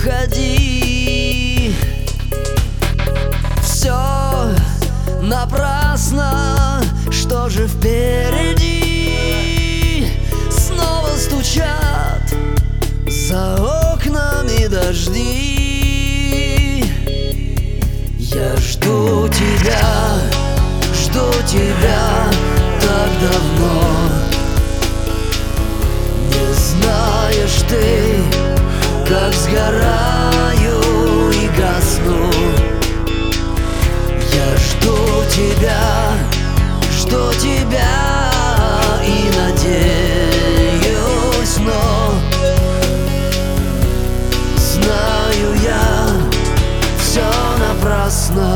уходи. Все напрасно, что же впереди? Снова стучат за окнами дожди. Я жду тебя так давно. Не знаешь ты, как сгораю и гасну. Я жду тебя и надеюсь, но знаю я, все напрасно.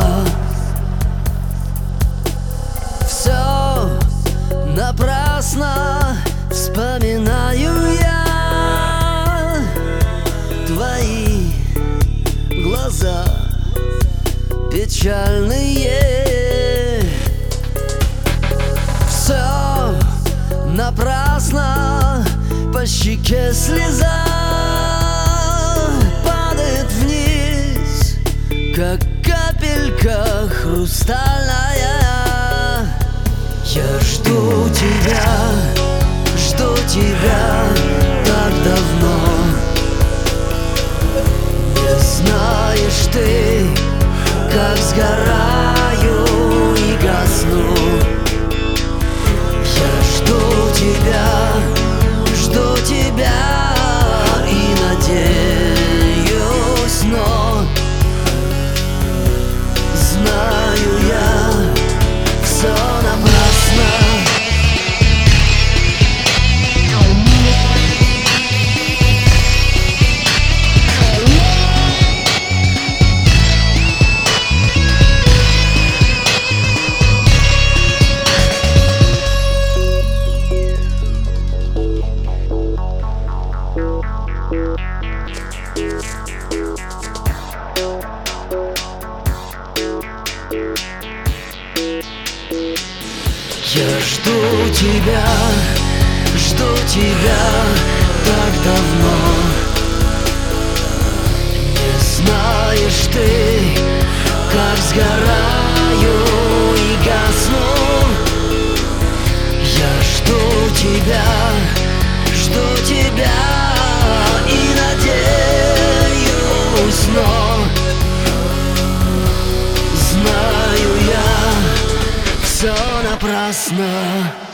Все напрасно, вспоминаю я твои глаза печальные. Все напрасно, по щеке слеза падает вниз, как капелька хрустальная. Я жду тебя так давно. Не знаешь ты, как сгораю и гасну. Я жду тебя и надеюсь, но знаю я, все напрасно. Я жду тебя так давно. Не знаешь ты, как сгораю и гасну. Я жду тебя и надеюсь, но знаю я, все напрасно.